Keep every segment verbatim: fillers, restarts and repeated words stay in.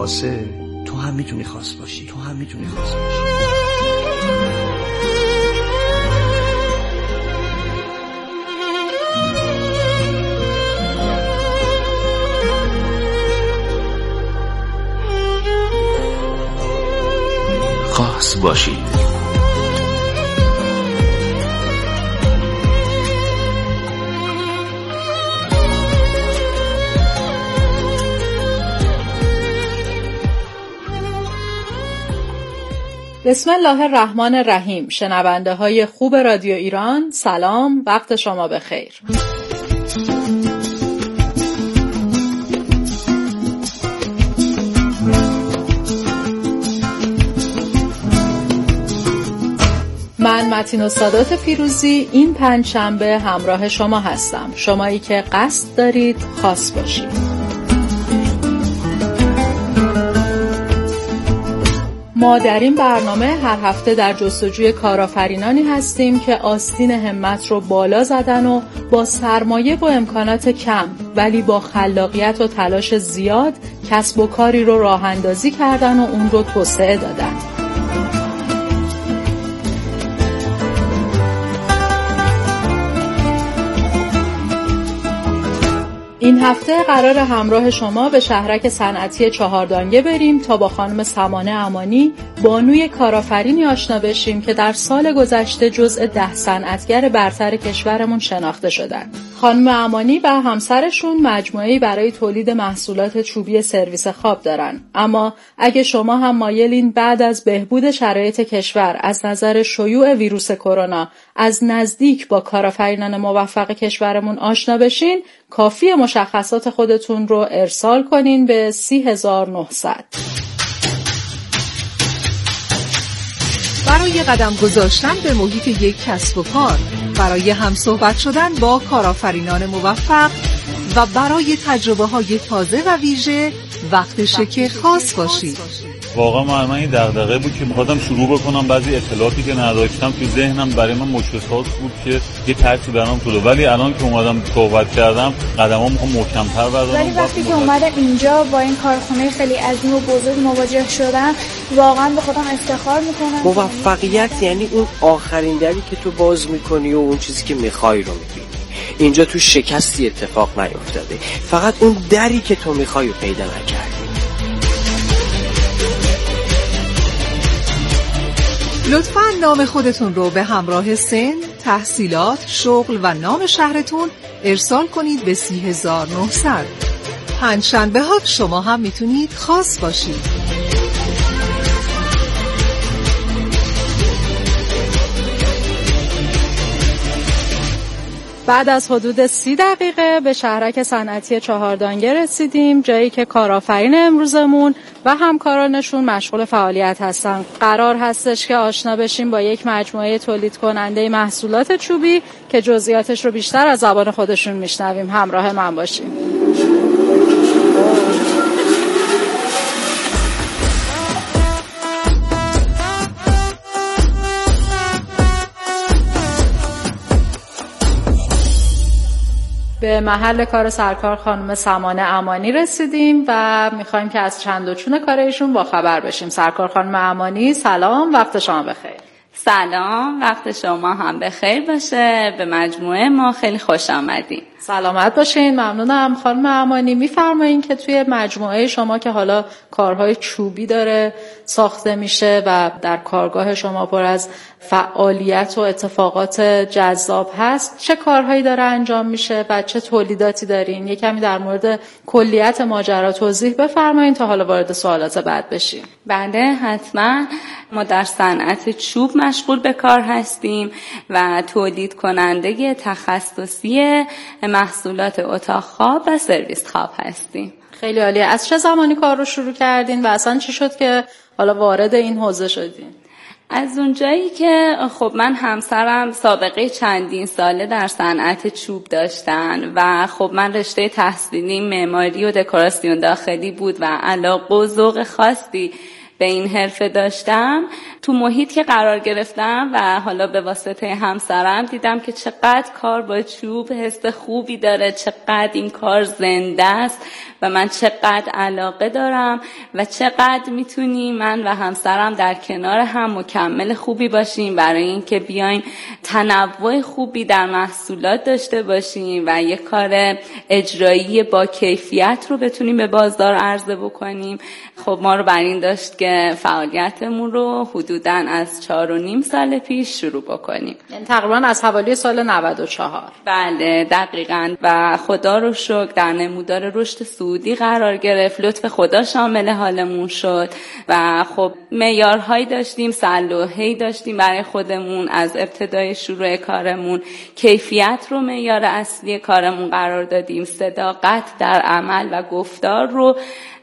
خاصه، تو هم میتونی خاص باشی. تو هم میتونی خاص باشی. خاص باشید. بسم الله الرحمن الرحیم. شنونده های خوب رادیو ایران، سلام، وقت شما بخیر. من متین السادات پیروزی این پنجشنبه همراه شما هستم، شمایی که قصد دارید خاص باشید. ما در این برنامه هر هفته در جستجوی کارآفرینانی هستیم که آستین همت رو بالا زدن و با سرمایه و امکانات کم ولی با خلاقیت و تلاش زیاد کسب و کاری رو راه اندازی کردن و اون رو توسعه دادن. این هفته قرار همراه شما به شهرک صنعتی چهاردانگه بریم تا با خانم سمانه امانی، بانوی کارآفرینی آشنا بشیم که در سال گذشته جزء ده صنعتگر برتر کشورمون شناخته شدن. خانم امانی و همسرشون مجموعه‌ای برای تولید محصولات چوبی سرویس خواب دارن. اما اگه شما هم مایلین بعد از بهبود شرایط کشور از نظر شیوع ویروس کرونا از نزدیک با کارآفرینان موفق کشورمون آشنا بشین، کافیه مشخصات خودتون رو ارسال کنین به سی هزار و نهصد. برای قدم گذاشتن به محیط یک کسب و کار، برای همصحبت شدن با کارآفرینان موفق و برای تجربه های تازه و ویژه وقتشه که خاص باشید. واقعا من این دغدغه بود که می‌خواستم شروع بکنم، بعضی اطلاعاتی که نداشتم تو ذهنم برای من مشخصات بود که یه ترسی برام شده، ولی الان که اومدم صحبت کردم قدمام میخوام محکم‌تر بردارم. ولی وقتی که اومدم اینجا با این کارخونه خیلی عظیم و بزرگ مواجه شدم، واقعا به خودم افتخار میکنم. موفقیت یعنی اون آخرین دری که تو باز میکنی و اون چیزی که میخوای رو میبینی. اینجا تو شکستی اتفاق نیفتاده، فقط اون دری که تو میخوای رو پیدا نکردی. لطفاً نام خودتون رو به همراه سن، تحصیلات، شغل و نام شهرتون ارسال کنید به سی هزار و نهصد. پنجشنبه ها شما هم میتونید خاص باشید. بعد از حدود سی دقیقه به شهرک صنعتی چهاردانگه رسیدیم، جایی که کارآفرین امروزمون و همکارانشون مشغول فعالیت هستن. قرار هستش که آشنا بشیم با یک مجموعه تولید کننده محصولات چوبی که جزئیاتش رو بیشتر از زبان خودشون میشنویم. همراه من باشیم. به محل کار سرکار خانم سمانه امانی رسیدیم و میخوایم که از چند و چون کار ایشون با خبر بشیم. سرکار خانم امانی، سلام، وقت شما بخیر. سلام، وقت شما هم بخیر باشه. به مجموعه ما خیلی خوش آمدین. سلامت باشین. ممنونم خانم امانی. میفرمایین که توی مجموعه شما که حالا کارهای چوبی داره ساخته میشه و در کارگاه شما پر از فعالیت و اتفاقات جذاب هست، چه کارهایی داره انجام میشه و چه تولیداتی دارین؟ یه کمی در مورد کلیت ماجرا توضیح بفرمایین تا حالا وارد سوالات بعد بشیم. بله حتما. ما در صنعت چوب مشغول به کار هستیم و تولید کننده تخصصی محصولات اتاق خواب و سرویس خواب هستیم. خیلی عالیه. از چه زمانی کار رو شروع کردین و اصلا چی شد که حالا وارد این حوزه شدین؟ از اونجایی که خب من همسرم سابقه چندین ساله در صنعت چوب داشتن و خب من رشته تحصیلی معماری و دکوراسیون داخلی بود و علاقه و ذوق خاصی به این حرفه داشتم، تو محیط که قرار گرفتم و حالا به واسطه همسرم دیدم که چقدر کار با چوب حس خوبی داره، چقدر این کار زنده است و من چقدر علاقه دارم و چقدر میتونیم من و همسرم در کنار هم مکمل خوبی باشیم برای اینکه بیایم تنوع خوبی در محصولات داشته باشیم و یک کار اجرایی با کیفیت رو بتونیم به بازار عرضه بکنیم. خب ما رو بر این داشت که فعالیتمون رو حدوداً از چهار و نیم سال پیش شروع بکنیم، یعنی تقریباً از حوالی سال نود و چهار. بله دقیقاً. و خدا رو شکر در نمودار رشد صعودی قرار گرفت، لطف خدا شامل حالمون شد و خب معیارهایی داشتیم، سلوحه‌ای داشتیم برای خودمون از ابتدای شروع کارمون. کیفیت رو معیار اصلی کارمون قرار دادیم، صداقت در عمل و گفتار رو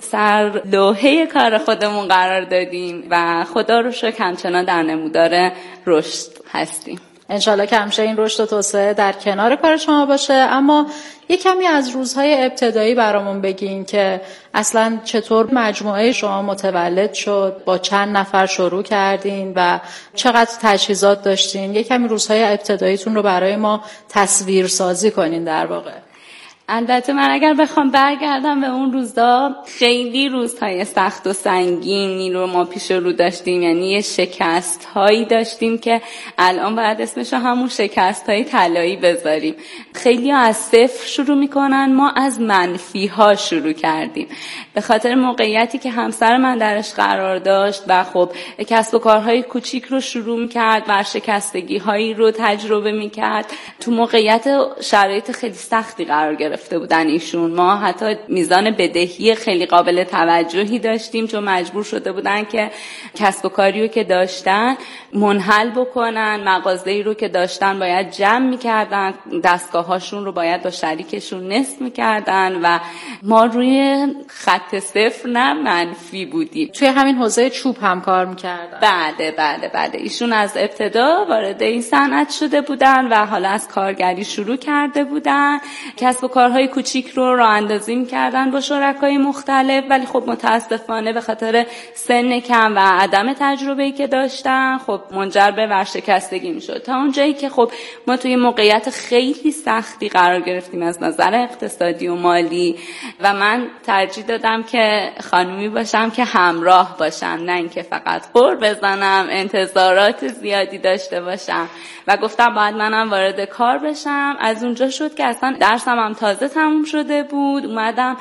سر لوحه کار خودمون قرار دادیم و خدا رو شکر همچنان در نمودار رشد هستیم. انشالله که همیشه این رشد و توسعه در کنار کار شما باشه. اما یه کمی از روزهای ابتدایی برامون بگین که اصلا چطور مجموعه شما متولد شد، با چند نفر شروع کردین و چقدر تجهیزات داشتین. یه کمی روزهای ابتداییتون رو برای ما تصویر سازی کنین در واقع. البته من اگر بخوام برگردم به اون روزا، خیلی روزهای سخت و سنگینی رو ما پیش رو داشتیم، یعنی یه شکست هایی داشتیم که الان باید اسمش همون شکست های طلایی بذاریم. خیلی ها از صفر شروع میکنن، ما از منفی ها شروع کردیم به خاطر موقعیتی که همسر من درش قرار داشت و خب کسب و کارهای کوچیک رو شروع میکرد و شکستگی هایی رو تجربه میکرد. تو موقعیت شرایط خیلی سختی قرار گرفت بودن ایشون. ما حتی میزان بدهی خیلی قابل توجهی داشتیم چون مجبور شده بودن که کسب و کاری رو که داشتن منحل بکنن، مغازه‌ای رو که داشتن باید جمع میکردن، دستگاهاشون رو باید با شریکشون نصب میکردن و ما روی خط صفر نه منفی بودیم. توی همین حوزه چوب هم کار میکردن. بله بله بله ایشون از ابتدا وارد این صنعت شده بودن و حالا از کارگری شروع کرده بودن. کسب و کارهای کوچیک رو راه اندازی می‌کردن با شرکای مختلف، ولی خب متاسفانه به خاطر سن کم و عدم تجربه‌ای که داشتن خب منجر به ورشکستگی می‌شد. تا اونجایی که خب ما توی موقعیت خیلی سختی قرار گرفتیم از نظر اقتصادی و مالی و من ترجیح دادم که خانومی باشم که همراه باشم، نه اینکه فقط قور بزنم، انتظارات زیادی داشته باشم و گفتم باید منم وارد کار بشم. از اونجا شد که اصلا درسم هم تازه تموم شده بود، اومدم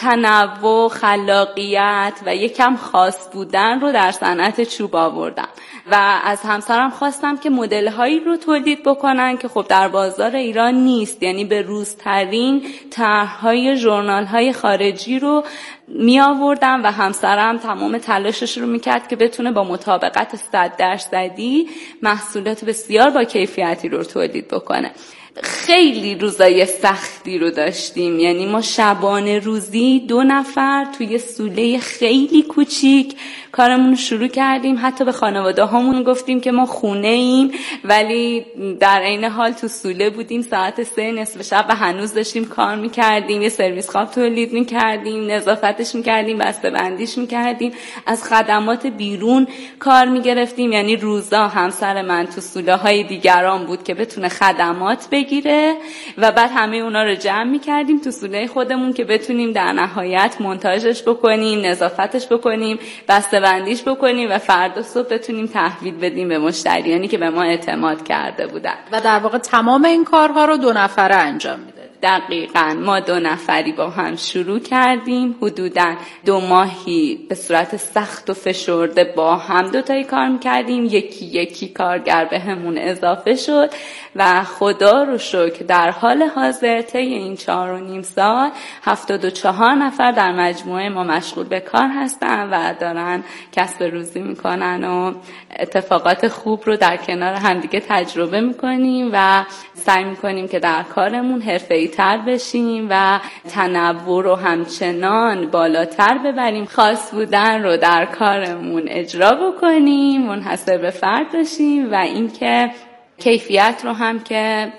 تنوع، خلاقیت و یکم خاص بودن رو در صنعت چوب آوردم و از همسرم خواستم که مدل‌هایی رو تولید بکنن که خب در بازار ایران نیست، یعنی به روزترین طرح‌های ژورنال‌های خارجی رو می آوردم و همسرم تمام تلاشش رو میکرد که بتونه با مطابقت صد درصدی محصولات بسیار با کیفیتی رو تولید بکنه. خیلی روزای سختی رو داشتیم، یعنی ما شبانه روزی دو نفر توی سوله خیلی کوچیک کارمون رو شروع کردیم. حتی به خانواده هامون گفتیم که ما خونه ایم ولی در عین حال تو سوله بودیم. ساعت سه نصف شب و هنوز داشتیم کار میکردیم، یه سرویس خواب تولید میکردیم، نظافتش میکردیم، بسته بندیش میکردیم، از خدمات بیرون کار میگرفتیم. یعنی روزا همسر من تو سوله های دیگران بود که بتونه خدمات بگیره و بعد همه اونا رو جمع میکردیم تو سوله خودمون که بتونیم در نهایت مونتاژش بکنیم، نظافتش بکنیم، بسته بندیش بکنیم و فردا صبح بتونیم تحویل بدیم به مشتریانی که به ما اعتماد کرده بودن. و در واقع تمام این کارها رو دو نفره انجام میده. دقیقاً ما دو نفری با هم شروع کردیم، حدوداً دو ماهی به صورت سخت و فشرده با هم دوتایی کار میکردیم، یکی یکی کارگر به همون اضافه شد و خدا رو شکر در حال حاضر طی این چهار و نیم سال هفتاد و چهار نفر در مجموعه ما مشغول به کار هستن و دارن کسب روزی میکنن و اتفاقات خوب رو در کنار همدیگه تجربه میکنیم و سعی میکنیم که در کارمون حرفه‌ای تر بشیم و تنوع رو همچنان بالاتر ببریم، خاص بودن رو در کارمون اجرا بکنیم، منحصر به فرد باشیم و اینکه کیفیت رو هم که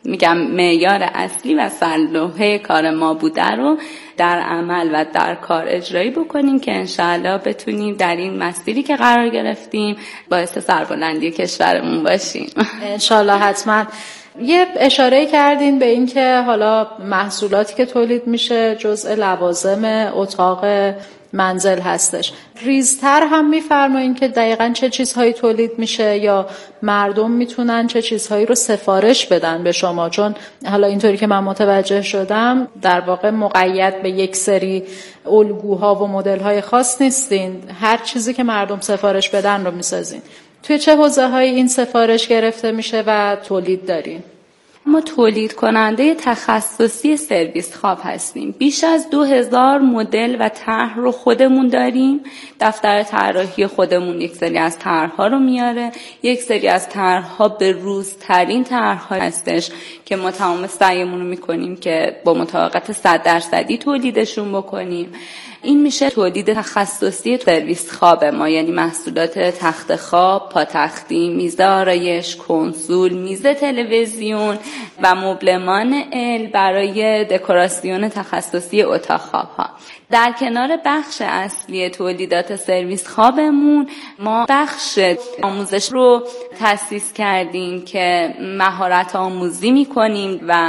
میگم معیار اصلی و سرلوحه کار ما بوده رو در عمل و در کار اجرایی بکنیم که انشاءالله بتونیم در این مسیری که قرار گرفتیم باعث سربلندی کشورمون باشیم. انشاءالله حتما. یه اشاره کردین به این که حالا محصولاتی که تولید میشه جزء لوازم اتاق منزل هستش. ریزتر هم میفرمایین که دقیقاً چه چیزهایی تولید میشه یا مردم میتونن چه چیزهایی رو سفارش بدن به شما؟ چون حالا اینطوری که من متوجه شدم در واقع مقید به یک سری الگوها و مدل‌های خاص نیستین، هر چیزی که مردم سفارش بدن رو میسازین. توی چه حوزه‌هایی این سفارش گرفته میشه و تولید دارین؟ ما تولید کننده تخصصی سرویس خواب هستیم. بیش از دو هزار مدل و طرح رو خودمون داریم. دفتر طراحی خودمون یک سری از طرح‌ها رو میاره، یک سری از طرح‌ها به روزترین طرح‌ها هستش که ما تمام سعیمون رو میکنیم که با مطابقت صد درصدی تولیدشون بکنیم. این میشه تولید تخصصی سرویس خواب ما، یعنی محصولات تخت خواب، پاتختی، میز آرایش، کنسول، میز تلویزیون و مبلمان ال برای دکوراسیون تخصصی اتاق خواب ها. در کنار بخش اصلی تولیدات سرویس خوابمون ما بخش آموزش رو تأسیس کردیم که مهارت آموزی میکنیم و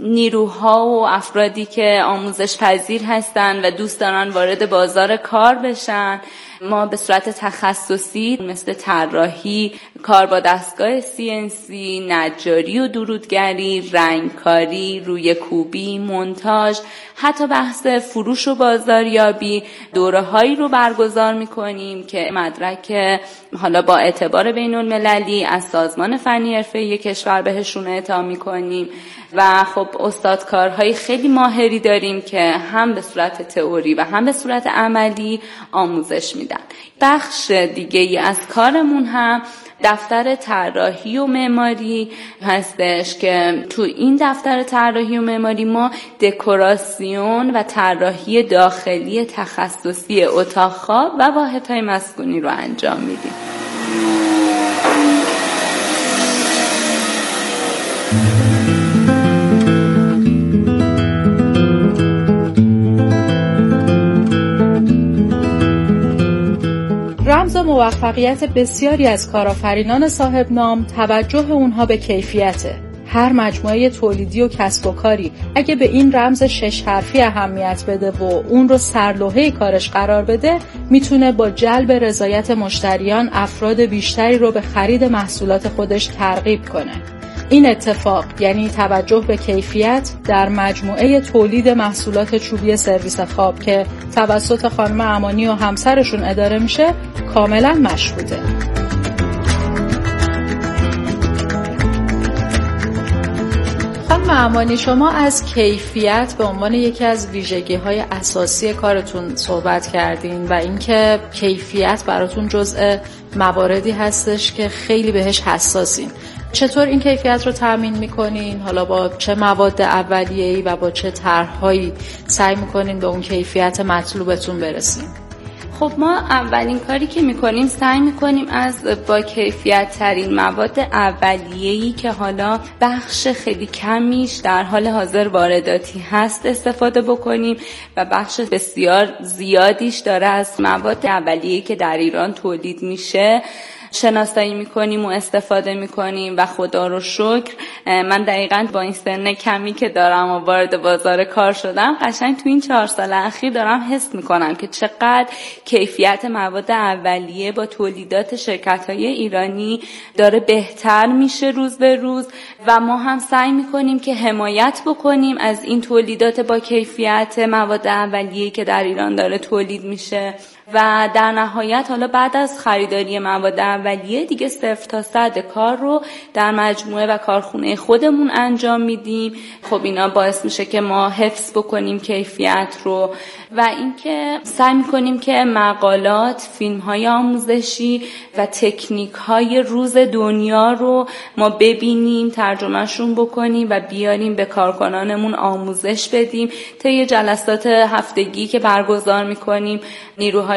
نیروها و افرادی که آموزش پذیر هستن و دوست دارن وارد بازار کار بشن ما به صورت تخصصی مثل طراحی، کار با دستگاه سی ان سی، نجاری و درودگری، رنگکاری، روی کوبی، مونتاژ، حتی بحث فروش و بازاریابی دوره‌هایی رو برگزار می‌کنیم که مدرک حالا با اعتبار بین‌المللی از سازمان فنی حرفه‌ای کشور بهشون اعطا می‌کنیم و خب استادکارهای خیلی ماهری داریم که هم به صورت تئوری و هم به صورت عملی آموزش میدن. بخش دیگه ای از کارمون هم دفتر طراحی و معماری هستش که تو این دفتر طراحی و معماری ما دکوراسیون و طراحی داخلی تخصصی اتاق خواب و واحدهای مسکونی رو انجام میدیم. رمز موفقیت بسیاری از کارآفرینان صاحب نام توجه اونها به کیفیته. هر مجموعه تولیدی و کسب و کاری اگه به این رمز شش حرفی اهمیت بده و اون رو سرلوحه کارش قرار بده، میتونه با جلب رضایت مشتریان افراد بیشتری رو به خرید محصولات خودش ترغیب کنه. این اتفاق یعنی توجه به کیفیت در مجموعه تولید محصولات چوبی سرویس خواب که توسط خانم امانی و همسرشون اداره میشه کاملا مشروطه. خانم امانی، شما از کیفیت به عنوان یکی از ویژگی‌های اساسی کارتون صحبت کردین و اینکه کیفیت براتون جزء مواردی هستش که خیلی بهش حساسین. چطور این کیفیت رو تامین میکنین؟ حالا با چه مواد اولیه‌ای و با چه طرح‌هایی سعی میکنین به اون کیفیت مطلوبتون برسین؟ خب ما اولین کاری که میکنیم سعی میکنیم از با کیفیت ترین مواد اولیه‌ای که حالا بخش خیلی کمیش در حال حاضر وارداتی هست استفاده بکنیم و بخش بسیار زیادیش داره از مواد اولیه‌ای که در ایران تولید میشه شناسایی میکنیم و استفاده میکنیم و خدا رو شکر من دقیقاً با این سن کمی که دارم و وارد بازار کار شدم قشنگ تو این چهار سال اخیر دارم حس میکنم که چقدر کیفیت مواد اولیه با تولیدات شرکت‌های ایرانی داره بهتر میشه روز به روز و ما هم سعی میکنیم که حمایت بکنیم از این تولیدات با کیفیت مواد اولیه که در ایران داره تولید میشه و در نهایت حالا بعد از خریداری مواد اولیه دیگه صفر تا صد کار رو در مجموعه و کارخونه خودمون انجام میدیم. خب اینا باعث میشه که ما حفظ بکنیم کیفیت رو و اینکه سعی میکنیم که مقالات، فیلم‌های آموزشی و تکنیک‌های روز دنیا رو ما ببینیم، ترجمهشون بکنیم و بیاریم به کارکنانمون آموزش بدیم. طی جلسات هفتگی که برگزار میکنیم نیروهای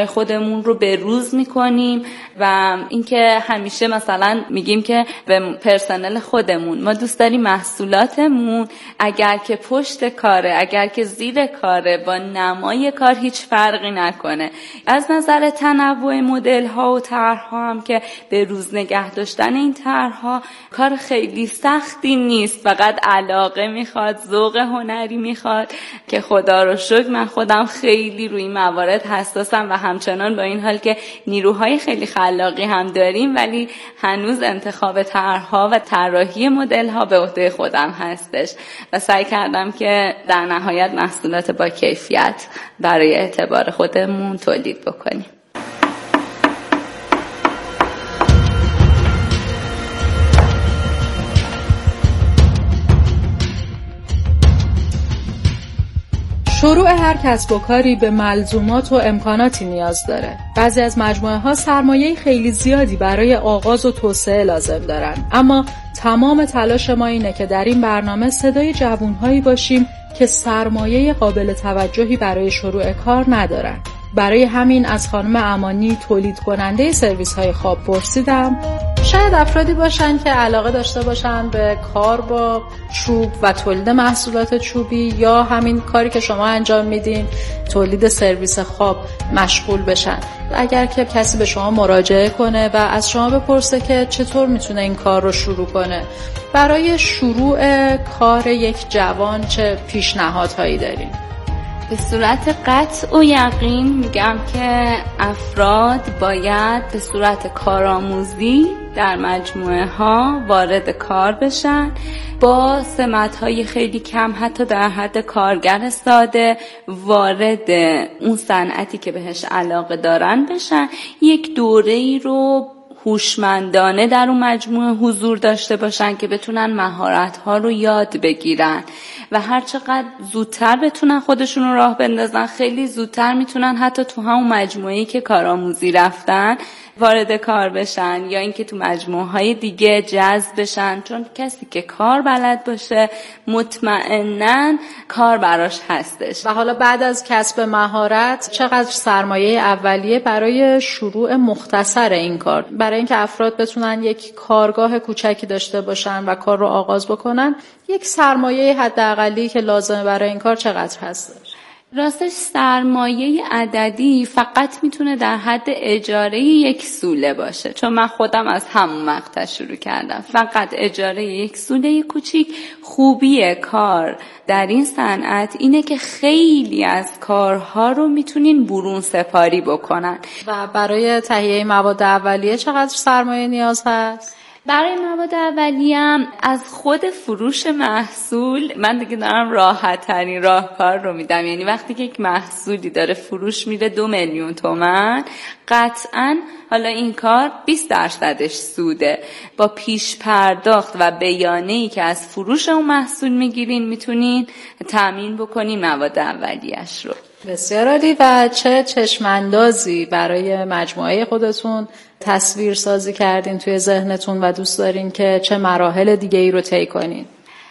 نیروهای خودمون رو به روز میکنیم و اینکه همیشه مثلا میگیم که به پرسنل خودمون ما دوست داریم محصولاتمون اگر که پشت کاره، اگر که زیر کاره، با نمای کار هیچ فرقی نکنه. از نظر تنوع مدل ها و طرح‌ها هم که به روز نگه داشتن این طرح‌ها کار خیلی سختی نیست، فقط علاقه میخواد، ذوق هنری میخواد که خدا رو شکر من خودم خیلی روی این موارد حساسم و همچنان با این حال که نیروهای خیلی خلاقی هم داریم ولی هنوز انتخاب طرح‌ها و طراحی مدل‌ها به عهده خودم هستش و سعی کردم که در نهایت محصولات با کیفیت برای اعتبار خودمون تولید بکنیم. شروع هر کسب و کاری به ملزومات و امکاناتی نیاز داره. بعضی از مجموعه ها سرمایه خیلی زیادی برای آغاز و توسعه لازم دارن. اما تمام تلاش ما اینه که در این برنامه صدای جوانهایی باشیم که سرمایه قابل توجهی برای شروع کار ندارن. برای همین از خانم امانی تولید کننده سرویس های خواب پرسیدم شاید افرادی باشن که علاقه داشته باشن به کار با چوب و تولید محصولات چوبی یا همین کاری که شما انجام میدین تولید سرویس خواب مشغول بشن. اگر که کسی به شما مراجعه کنه و از شما بپرسه که چطور میتونه این کار رو شروع کنه، برای شروع کار یک جوان چه پیشنهادهایی دارین؟ به صورت قطع و یقین میگم که افراد باید به صورت کارآموزی در مجموعه ها وارد کار بشن، با سمت‌های خیلی کم حتی در حد کارگر ساده وارد اون صنعتی که بهش علاقه دارن بشن، یک دوره‌ای رو هوشمندانه در اون مجموعه حضور داشته باشن که بتونن مهارت‌ها رو یاد بگیرن و هر چقدر زودتر بتونن خودشون رو راه بندازن خیلی زودتر میتونن حتی تو همون مجموعه‌ای که کارآموزی رفتن وارد کار بشن یا اینکه تو مجموعه‌های دیگه جذب بشن، چون کسی که کار بلد باشه مطمئناً کار براش هستش. و حالا بعد از کسب مهارت چقدر سرمایه اولیه برای شروع مختصر این کار، برای اینکه افراد بتونن یک کارگاه کوچکی داشته باشن و کار رو آغاز بکنن، یک سرمایه حداقلی که لازمه برای این کار چقدر هستش؟ راستش سرمایه عددی فقط میتونه در حد اجاره یک سوله باشه، چون من خودم از همون مقطع شروع کردم. فقط اجاره یک سوله کوچیک. خوبی کار در این صنعت اینه که خیلی از کارها رو میتونین برون سپاری بکنن. و برای تهیه مواد اولیه چقدر سرمایه نیاز هست؟ برای مواد اولیه‌ام از خود فروش محصول من دیگه دارم راحت ترین راهکار رو میدم. یعنی وقتی که یک محصولی داره فروش میره دو میلیون تومان، قطعاً حالا این کار بیست درصدش سوده. با پیش پرداخت و بیانیه‌ای که از فروش اون محصول میگیرین میتونین تامین بکنین مواد اولیه‌اش رو. بسیار عالی. و چه چشماندازی برای مجموعه خودتون تصویر سازی کردین توی ذهنتون و دوست دارین که چه مراحل دیگه ای رو طی کنین؟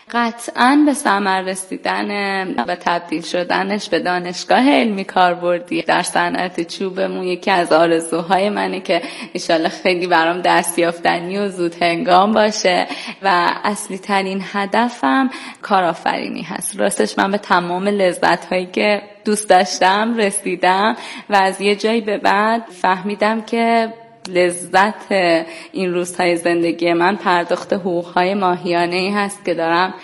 قطعاً به ثمر رسیدن و تبدیل شدنش به دانشگاه علمی کاربردی در صنعت چوبمون یکی از آرزوهای منه که انشالله خیلی برام دستیافتنی و زود هنگام باشه و اصلی ترین هدفم کارآفرینی هست. راستش من به تمام لذت‌هایی که دوست داشتم رسیدم و از یه جایی به بعد فهمیدم که لذت این روزهای زندگی من پرداخت حقوقهای ماهیانه‌ای هست که دارم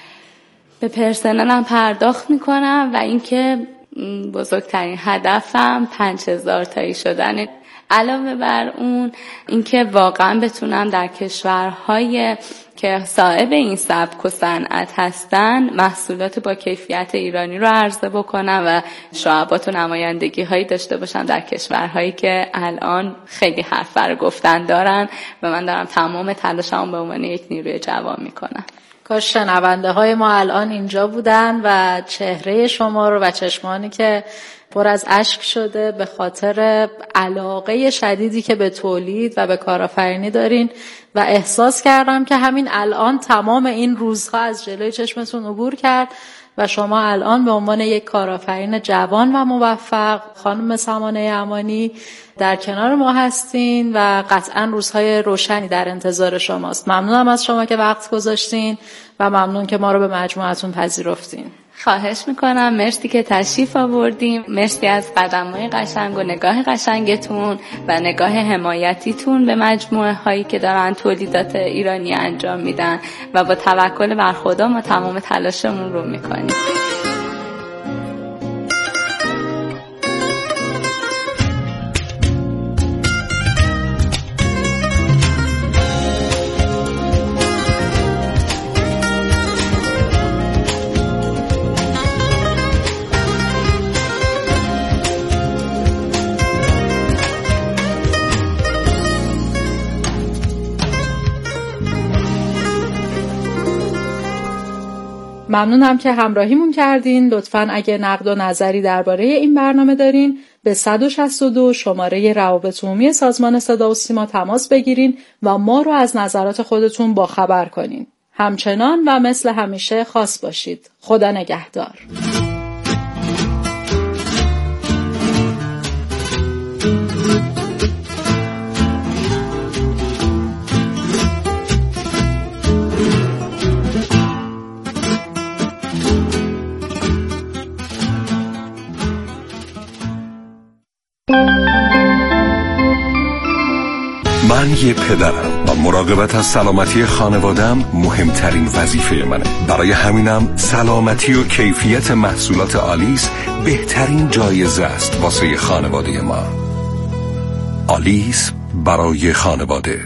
به پرسنلم پرداخت میکنم و اینکه بزرگترین هدفم پنج هزار تایی شدن. علاوه بر اون اینکه واقعا بتونم در کشورهای که صاحب این سبک و صنعت هستن محصولات با کیفیت ایرانی رو عرضه بکنم و شعبات و نمایندگی هایی داشته باشم در کشورهایی که الان خیلی حرف بر گفتن دارن و من دارم تمام تلاشمو به عنوان یک نیروی جوان میکنم. کاش شنونده های ما الان اینجا بودن و چهره شما رو و چشمانی که پر از اشک شده به خاطر علاقه شدیدی که به تولید و به کارآفرینی دارین و احساس کردم که همین الان تمام این روزها از جلوی چشمتون عبور کرد و شما الان به عنوان یک کارآفرین جوان و موفق خانم سمانه امانی در کنار ما هستین و قطعا روزهای روشنی در انتظار شماست. ممنونم از شما که وقت گذاشتین و ممنون که ما رو به مجموعتون پذیرفتین. خواهش میکنم، مرسی که تشریف آوردیم، مرسی از قدم‌های قشنگ و نگاه قشنگتون و نگاه حمایتیتون به مجموعه هایی که دارن تولیدات ایرانی انجام میدن و با توکل بر خدا ما تمام تلاشمون رو میکنیم. ممنونم که همراهیمون کردین. لطفاً اگه نقد و نظری درباره این برنامه دارین به صد و شصت و دو شماره روابط عمومی سازمان صدا و سیما تماس بگیرین و ما رو از نظرات خودتون باخبر کنین. همچنان و مثل همیشه خاص باشید. خدا نگهدار. من یه پدرم و مراقبت از سلامتی خانوادم مهمترین وظیفه منه. برای همینم سلامتی و کیفیت محصولات آلیس بهترین جایزه است واسه خانواده ما. آلیس برای خانواده.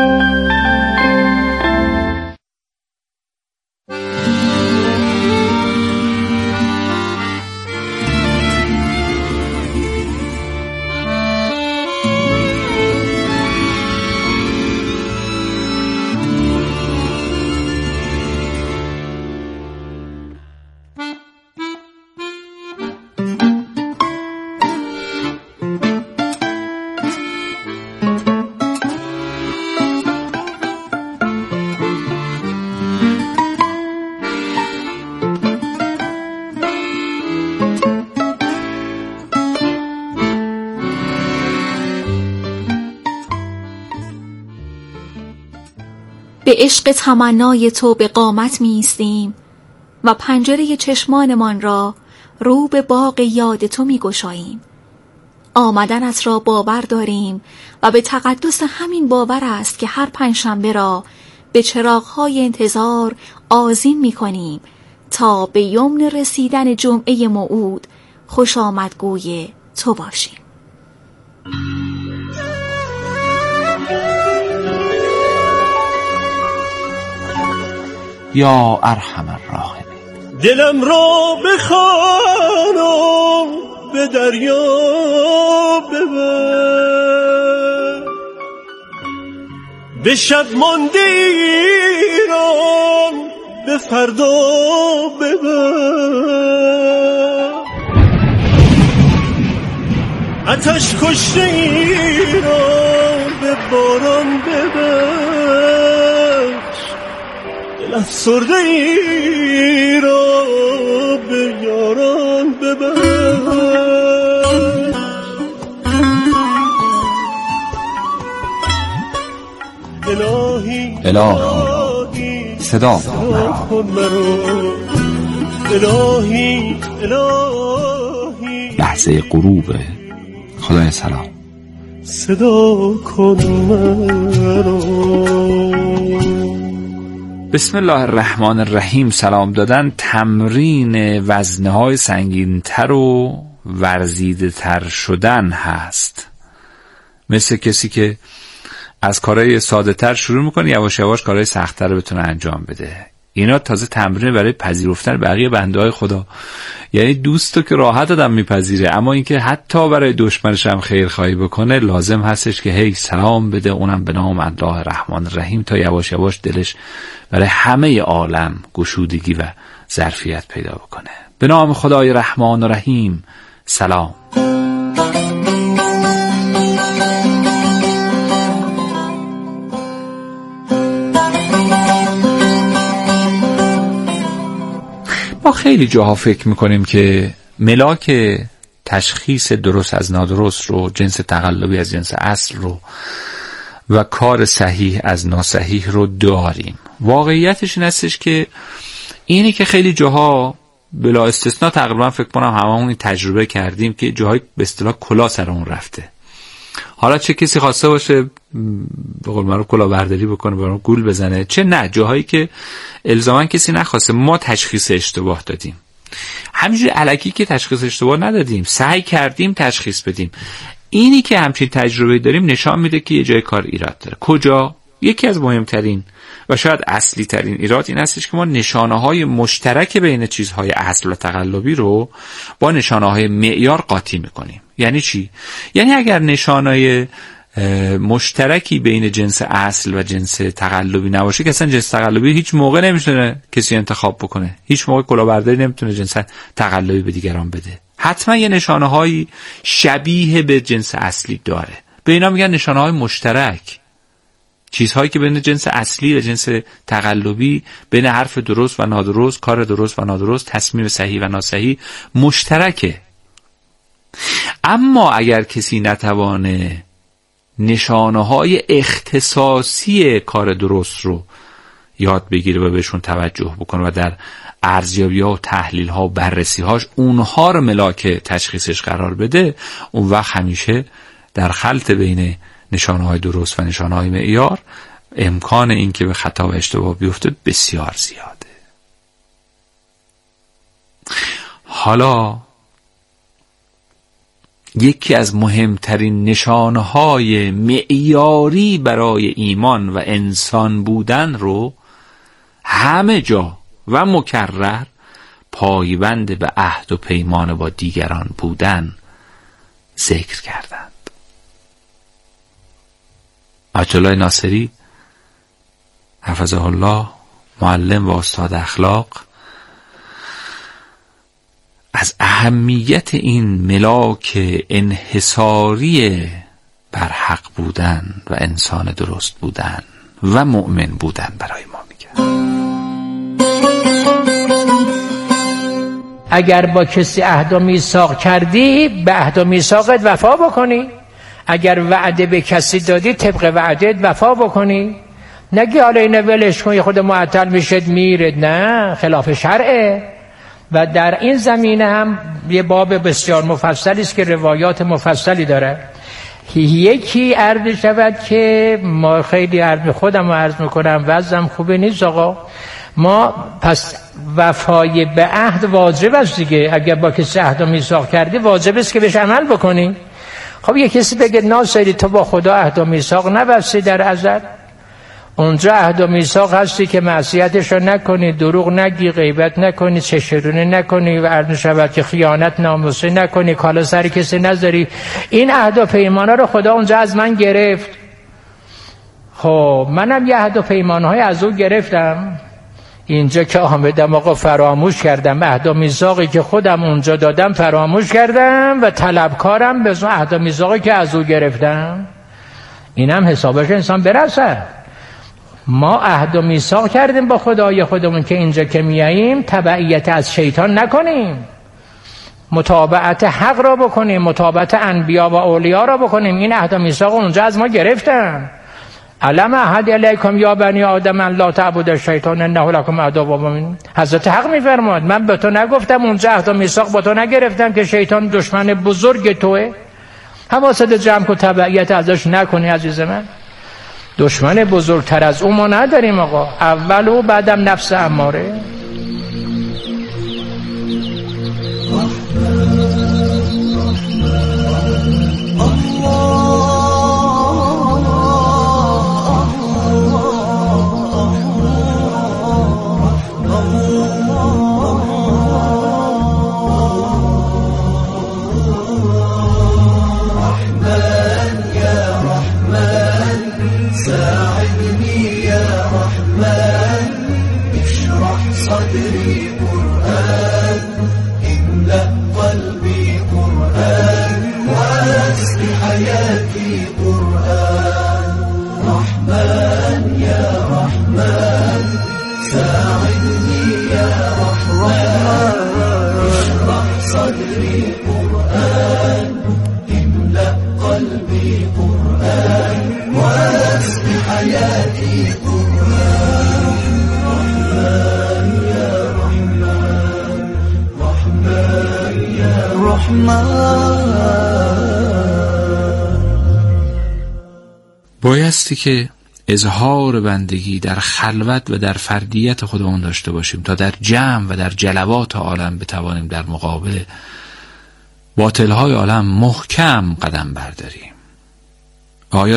به عشق تمنای تو به قامت می ایستیم و پنجره چشمانمان را رو به باغ یاد تو می گشاییم. آمدنت را باور داریم و به تقدس همین باور است که هر پنجشنبه را به چراغ‌های انتظار آذین می کنیم تا به یمن رسیدن جمعه موعود خوش آمدگوی تو باشیم. یا ارحم الراحمین. دلم را بخوانم به دریا ببر، به شب مانده ایران به فردا ببر، آتش کشته ایران به باران ببر، دل افسرده ای را به یاران ببر. الهی الهی صدا کن مرا، الهی الهی لحظه غروب. خدای سلام صدا کن مرا. بسم الله الرحمن الرحیم. سلام دادن تمرین وزنه های سنگین تر و ورزیده تر شدن هست. مثل کسی که از کارهای ساده تر شروع میکنه یواش یواش کارهای سخت تر رو بتونه انجام بده. اینا تازه تمرین برای پذیرفتن بقیه بنده های خدا. یعنی دوستو که راحت آدم میپذیره، اما اینکه حتی برای دشمنش هم خیر خواهی بکنه لازم هستش که هی سلام بده، اونم به نام الله الرحمن الرحیم، تا یواش یواش دلش برای همه عالم گشودگی و ظرفیت پیدا بکنه. به نام خدای رحمان و رحیم. سلام. با خیلی جاها فکر میکنیم که ملاک تشخیص درست از نادرست رو، جنس تقلبی از جنس اصل رو و کار صحیح از ناصحیح رو داریم. واقعیتش این هستش که اینی که خیلی جاها بلا استثناء تقریبا فکر کنم هممون تجربه کردیم که جاهای به اصطلاح کلا سر اون رفته. حالا چه کسی خواسته باشه به قول معروف کلاهبرداری بکنه، برام گول بزنه، چه نه جاهایی که الزاما کسی نخواسته، ما تشخیص اشتباه دادیم. همینجوری الکی که تشخیص اشتباه ندادیم، سعی کردیم تشخیص بدیم. اینی که همچین تجربه داریم نشان میده که یه جای کار ایراد داره. کجا؟ یکی از مهمترین و شاید اصلی ترین ایراد این هستش که ما نشانه های مشترک بین چیزهای اصل و تقلبی رو با نشانه های معیار قاطی میکنیم. یعنی چی؟ یعنی اگر نشانه مشترکی بین جنس اصل و جنس تقلبی نباشه که اصلا جنس تقلبی هیچ موقع نمیتونه کسی انتخاب بکنه، هیچ موقع کلاهبرداری نمیتونه جنس تقلبی به دیگران بده. حتما یه نشانه های شبیه به جنس اصلی داره. به اینا میگن نشانه های مشترک. چیزهایی که بین جنس اصلی و جنس تقلبی، بین حرف درست و نادرست، کار درست و نادرست، تصمیم صحیح و ناصحیح مشترکه. اما اگر کسی نتوانه نشانه های اختصاصی کار درست رو یاد بگیره و بهشون توجه بکنه و در ارزیابی ها و تحلیل ها و بررسی هاش اونها رو ملاک تشخیصش قرار بده، اون وقت همیشه در خلط بین نشانه های درست و نشانه های معیار امکان این که به خطا و اشتباه بیفته بسیار زیاده. حالا یکی از مهمترین نشانه های معیاری برای ایمان و انسان بودن رو همه جا و مکرر پایبند به عهد و پیمان با دیگران بودن ذکر کردند. آیت الله ناصری حفظه الله، معلم و استاد اخلاق، از اهمیت این ملاک انحصاری بر حق بودن و انسان درست بودن و مؤمن بودن برای ما میگه. اگر با کسی عهد و میثاق کردی به عهد و میثاقت وفا بکنی، اگر وعده به کسی دادی طبق وعدت وفا بکنی، نگی حالا اینو ولش کن خود معطل میشد میره، نه، خلاف شرعه. و در این زمینه هم یه باب بسیار مفصلی است که روایات مفصلی داره. یکی عرض شود که ما خیلی عرض خودم عرض میکنم وضعم خوبه نیست آقا، ما پس وفای به عهد واجب است دیگه. اگر با کسی عهد و میثاق کردی واجب است که بهش عمل بکنی. خب یه کسی بگه ناصری تو با خدا عهد و میثاق نبستی در ازل، اونجا عهد و میثاق هستی که معصیتش رو نکنی، دروغ نگی، غیبت نکنی، چشرونه نکنی و عرض شود که خیانت ناموسی نکنی، کالا سر کسی نذاری. این عهد و پیمانا رو خدا اونجا از من گرفت. خب منم یه عهد و پیمانهای از او گرفتم، اینجا که آمدم آقا فراموش کردم عهد و میثاقی که خودم اونجا دادم فراموش کردم و طلبکارم به اون عهد و میثاقی که از او گرفتم. اینم حسابش انسان برسه. ما عهد و میثاق کردیم با خدای خودمون که اینجا که میاییم تبعیت از شیطان نکنیم، متابعت حق را بکنیم، متابعت انبیا و اولیا را بکنیم. این عهد و میثاق اونجا از ما گرفتن. علم احد علیکم یا بنی آدم ان لا تعبدوا الشیطان انه لکم عدو مبین. حضرت حق میفرماد من به تو نگفتم اونجا عهد و میثاق با تو نگرفتم که شیطان دشمن بزرگ توئه؟ حواست جمع کن تبعیت ازش نکنی عزیز من. دشمن بزرگتر از اون ما نداریم آقا، اول و بعدم نفس اماره. رحمن فكري قرآن املأ قلبي قرآن واسق حياتي قرآن رحمن يا رحمن رحمن يا رحمن. بایستی که اظهار بندگی در خلوت و در فردیت خودمون داشته باشیم تا در جمع و در جلوات عالم بتوانیم در مقابل باطل‌های عالم محکم قدم برداریم.